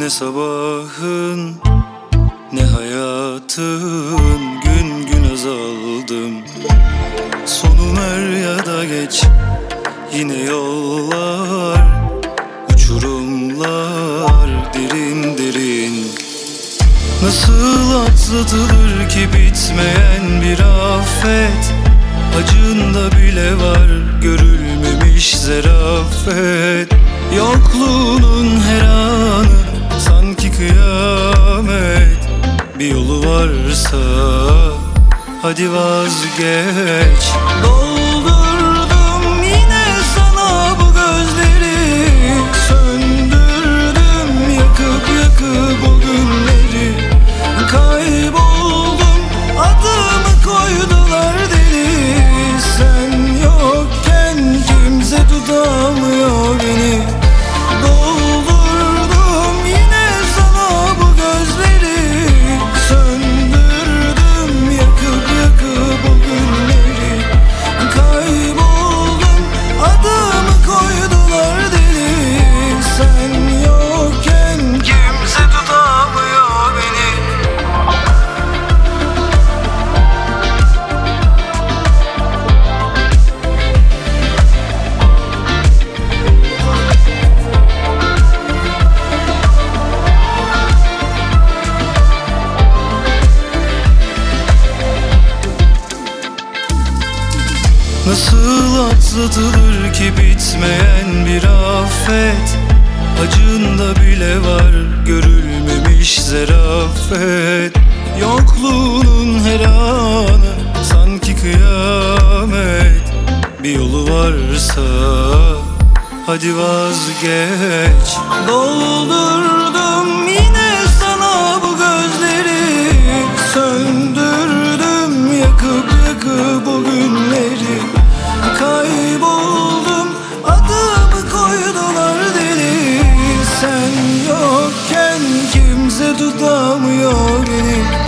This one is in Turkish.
Ne sabahın ne hayatın, gün gün azaldım. Sonum er ya da geç, yine yollar, uçurumlar derin derin. Nasıl atlatılır ki bitmeyen bir afet? Acında bile var görülmemiş zarafet. Yokluğunun her anı sanki kıyamet. Bir yolu varsa hadi vazgeç. Doldurdum yine sana bu gözleri, söndürdüm yakıp yakıp o günleri. Kayboldum, adımı koydular deli. Sen yokken kimse tutamıyor beni. Doldurdum yine sana bu gözleri, söndürdüm yakıp yakıp o günleri. Kayboldum, adımı koydular deli. Sen yokken kimse tutamıyor beni. Nasıl atlatılır ki bitmeyen bir afet? Acında bile var görülmemiş zarafet. Yokluğunun her anı sanki kıyamet. Bir yolu varsa hadi vazgeç. Doldurdum yine sana bu gözleri, söndürdüm yakıp yakıp o günleri. Kayboldum, adımı koydular deli. Sen yokken kimse tutamıyor beni.